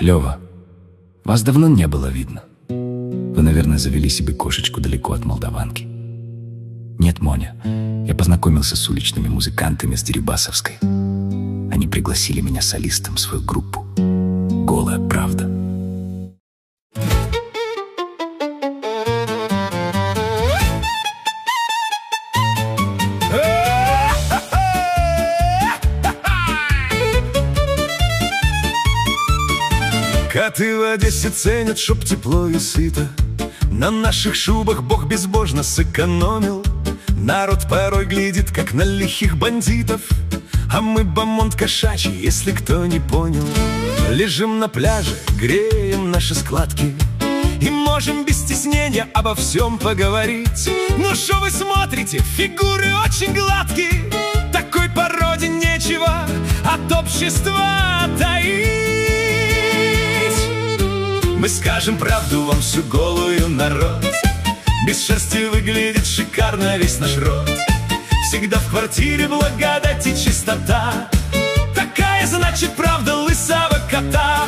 Клево. Вас давно не было видно. Вы, наверное, завели себе кошечку далеко от Молдаванки. Нет, Моня, я познакомился с уличными музыкантами с Дерибасовской. Они пригласили меня солистом в свою группу «Голая правда». Коты в Одессе ценят, чтоб тепло и сыто. На наших шубах Бог безбожно сэкономил. Народ порой глядит, как на лихих бандитов, а мы бомонд кошачий, если кто не понял. Лежим на пляже, греем наши складки и можем без стеснения обо всем поговорить. Ну шо вы смотрите, фигуры очень гладкие. Такой породе нечего от общества таить. Мы скажем правду вам всю голую, народ. Без шерсти выглядит шикарно весь наш род. Всегда в квартире благодать и чистота. Такая, значит, правда лысого кота.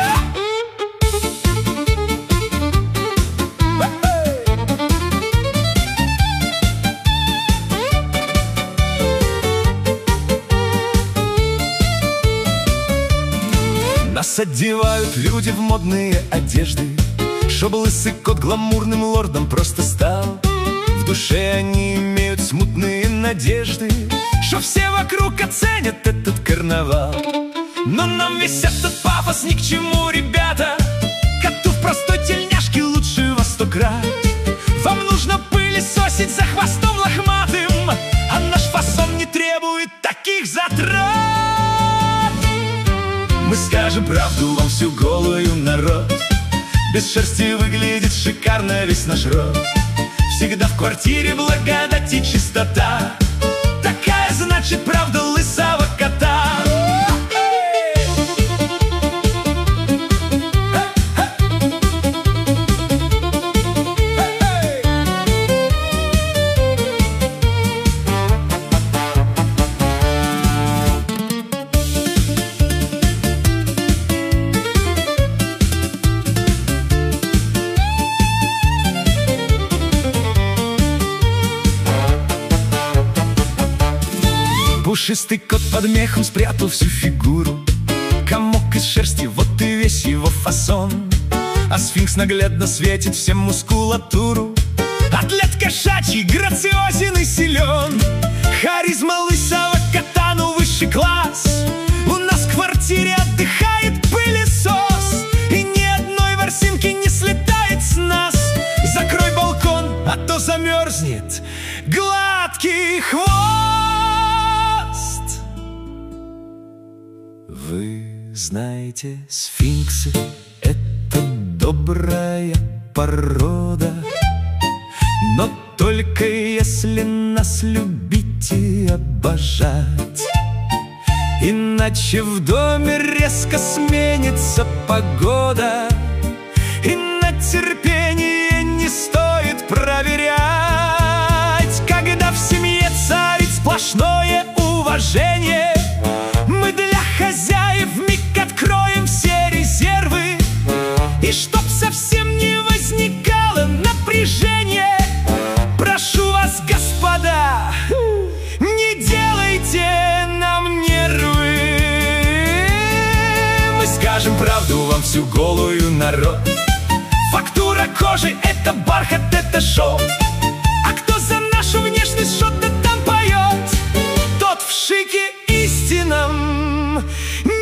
Нас одевают люди в модные одежды, чтоб лысый кот гламурным лордом просто стал. В душе они имеют смутные надежды, что все вокруг оценят этот карнавал. Но нам весь этот пафос ни к чему, ребята. Коту в простой тельняшке лучше во 100 крат. Вам нужно пылесосить за хвостом лохматым, а наш фасон не требует таких затрат. Мы скажем правду вам всю голую, народ. Без шерсти выглядит шикарно весь наш род. Всегда в квартире благодать и чистота. Такая, значит, правда лысого кота. Пушистый кот под мехом спрятал всю фигуру. Комок из шерсти, вот и весь его фасон. А сфинкс наглядно светит всем мускулатуру. Атлет кошачий, грациозен и силен. Харизма лысого кота, ну высший класс. У нас в квартире отдыхает пылесос, и ни одной ворсинки не слетает с нас. Закрой балкон, а то замерзнет гладкий хвост. Вы знаете, сфинксы — это добрая порода, но только если нас любить и обожать. Иначе в доме резко сменится погода, и на терпение не стоит проверять. Когда в семье царит сплошное уважение, мы для хозяев миг откроем все резервы. И чтоб совсем не возникало напряжения, прошу вас, господа, не делайте нам нервы. Мы скажем правду вам всю голую, народ. Фактура кожи — это бархат, это шоу. А кто за нашу внешность что-то там поет, тот в шике истинном